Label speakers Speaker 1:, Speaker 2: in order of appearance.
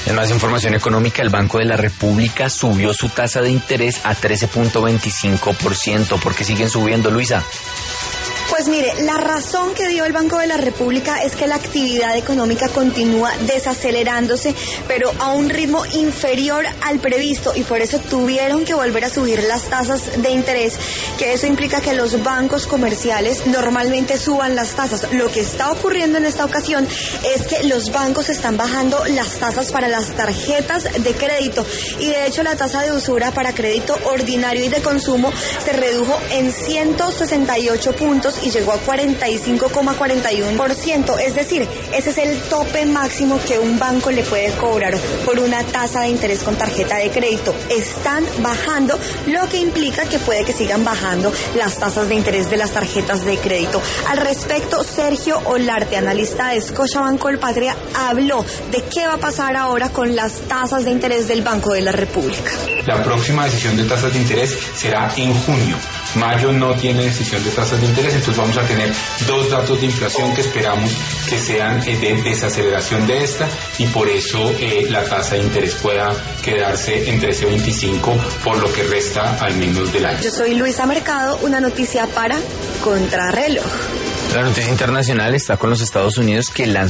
Speaker 1: En más información económica, el Banco de la República subió su tasa de interés a 13.25%. ¿Por qué siguen subiendo, Luisa?
Speaker 2: Pues mire, la razón que dio el Banco de la República es que la actividad económica continúa desacelerándose, pero a un ritmo inferior al previsto, y por eso tuvieron que volver a subir las tasas de interés, que eso implica que los bancos comerciales normalmente suban las tasas. Lo que está ocurriendo en esta ocasión es que los bancos están bajando las tasas para las tarjetas de crédito, y de hecho la tasa de usura para crédito ordinario y de consumo se redujo en 168 puntos y llegó a 45,41%, es decir, ese es el tope máximo que un banco le puede cobrar por una tasa de interés con tarjeta de crédito. Están bajando, lo que implica que puede que sigan bajando las tasas de interés de las tarjetas de crédito. Al respecto, Sergio Olarte, analista de Scotiabank Colpatria, habló de qué va a pasar ahora con las tasas de interés del Banco de la República.
Speaker 3: La próxima decisión de tasas de interés será en junio. Mayo no tiene decisión de tasas de interés, entonces vamos a tener 2 datos de inflación que esperamos que sean de desaceleración de esta, y por eso la tasa de interés pueda quedarse en 13.25 por lo que resta al menos del año.
Speaker 2: Yo soy Luisa Mercado, una noticia para Contrarreloj.
Speaker 1: La noticia internacional está con los Estados Unidos, que lanzan